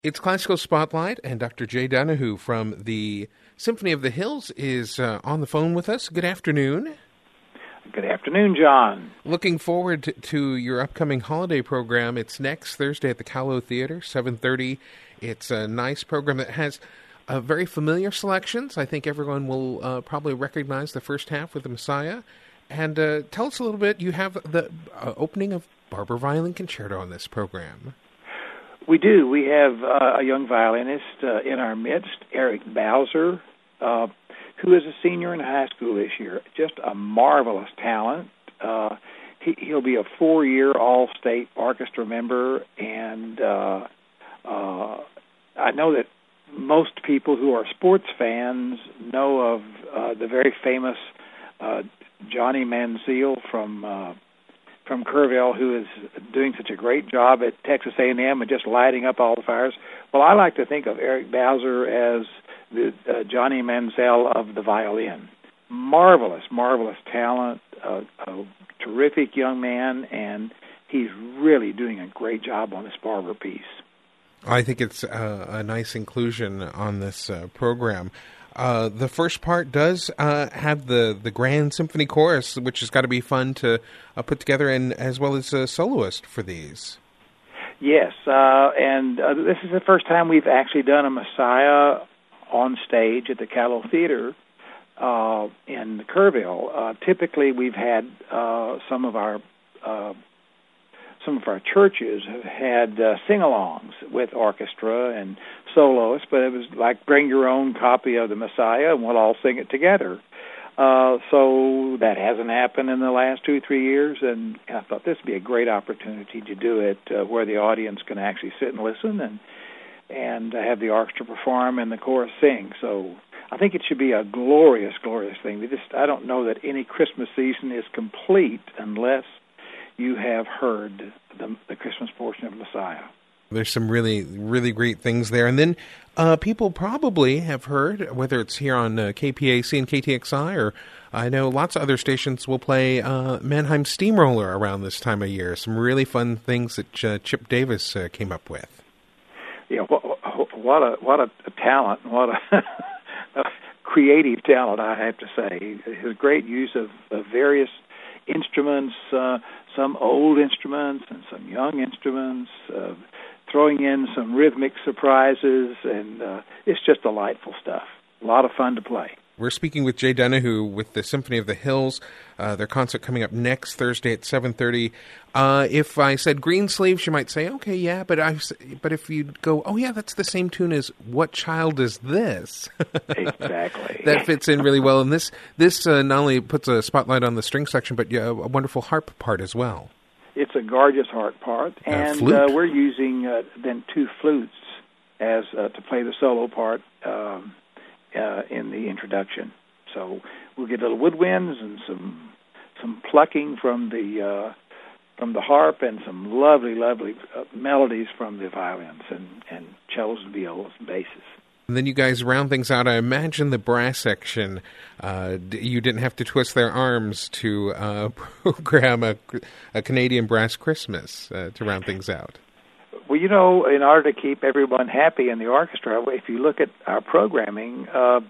It's Classical Spotlight, and Dr. Jay Donahue from the Symphony of the Hills is on the phone with us. Good afternoon. Good afternoon, John. Looking forward to your upcoming holiday program. It's next Thursday at the Callow Theater, 7:30. It's a nice program that has very familiar selections. I think everyone will probably recognize the first half with the Messiah. And tell us a little bit. You have the opening of Barber Violin Concerto in this program. We do. We have a young violinist in our midst, Eric Bowser, who is a senior in high school this year. Just a marvelous talent. He'll be a 4-year all-state orchestra member, and I know that most people who are sports fans know of the very famous Johnny Manziel from Kerrville, who is doing such a great job at Texas A&M and just lighting up all the fires. Well, I like to think of Eric Bowser as the Johnny Manziel of the violin. Marvelous, marvelous talent, a terrific young man, and he's really doing a great job on this Barber piece. I think it's a nice inclusion on this program. The first part does have the Grand Symphony Chorus, which has got to be fun to put together, and as well as a soloist for these. Yes, and this is the first time we've actually done a Messiah on stage at the Callow Theater in Kerrville. Typically, we've had some of our churches have had sing-alongs with orchestra and soloists, but it was like bring your own copy of the Messiah and we'll all sing it together. So that hasn't happened in the last 2-3 years, and I thought this would be a great opportunity to do it where the audience can actually sit and listen and have the orchestra perform and the chorus sing. So I think it should be a glorious, glorious thing. I don't know that any Christmas season is complete unless you have heard the Christmas portion of Messiah. There's some really, really great things there. And then people probably have heard, whether it's here on KPAC and KTXI, or I know lots of other stations will play Mannheim Steamroller around this time of year. Some really fun things that Chip Davis came up with. Yeah, what a talent, what a creative talent, I have to say. His great use of various instruments, some old instruments and some young instruments, throwing in some rhythmic surprises, and it's just delightful stuff. A lot of fun to play. We're speaking with Jay Donahue with the Symphony of the Hills. Their concert coming up next Thursday at 7:30. If I said Greensleeves, you might say, okay, yeah, but if you go, oh, yeah, that's the same tune as What Child Is This? Exactly. That fits in really well. And this not only puts a spotlight on the string section, but a wonderful harp part as well. It's a gorgeous harp part, and we're using then 2 flutes as to play the solo part in the introduction. So we'll get little woodwinds and some plucking from the harp, and some lovely, lovely melodies from the violins and cellos and violas and basses. And then you guys round things out. I imagine the brass section, you didn't have to twist their arms to program a Canadian Brass Christmas to round things out. Well, you know, in order to keep everyone happy in the orchestra, if you look at our programming,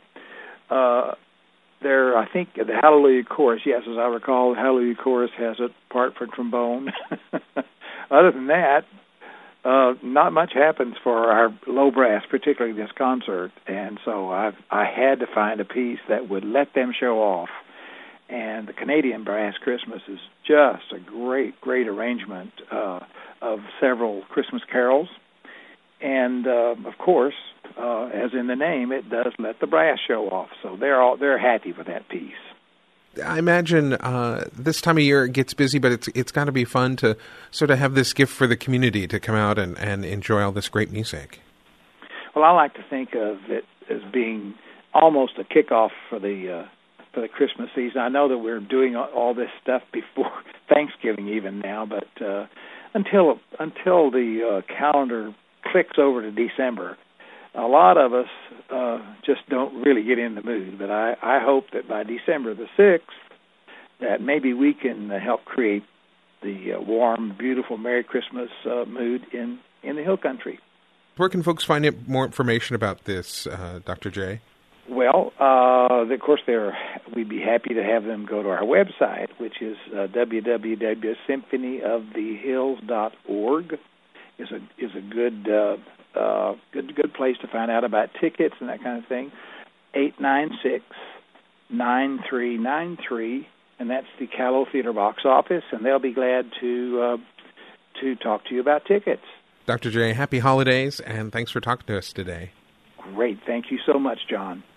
I think the Hallelujah Chorus, yes, as I recall, the Hallelujah Chorus has a part for trombone. Other than that, not much happens for our low brass, particularly this concert, and so I had to find a piece that would let them show off. And the Canadian Brass Christmas is just a great, great arrangement of several Christmas carols. And, of course, as in the name, it does let the brass show off. So they're happy with that piece. I imagine this time of year it gets busy, but it's got to be fun to sort of have this gift for the community to come out and enjoy all this great music. Well, I like to think of it as being almost a kickoff for the Christmas season. I know that we're doing all this stuff before Thanksgiving even now, but until the calendar clicks over to December, a lot of us just don't really get in the mood. But I hope that by December the 6th, that maybe we can help create the warm, beautiful Merry Christmas mood in the Hill Country. Where can folks find more information about this, Dr. J? Well, of course, we'd be happy to have them go to our website, which is www.symphonyofthehills.org. is a good place to find out about tickets and that kind of thing. 896-9393, and that's the Callow Theater box office, and they'll be glad to talk to you about tickets. Dr. J, happy holidays, and thanks for talking to us today. Great. Thank you so much, John.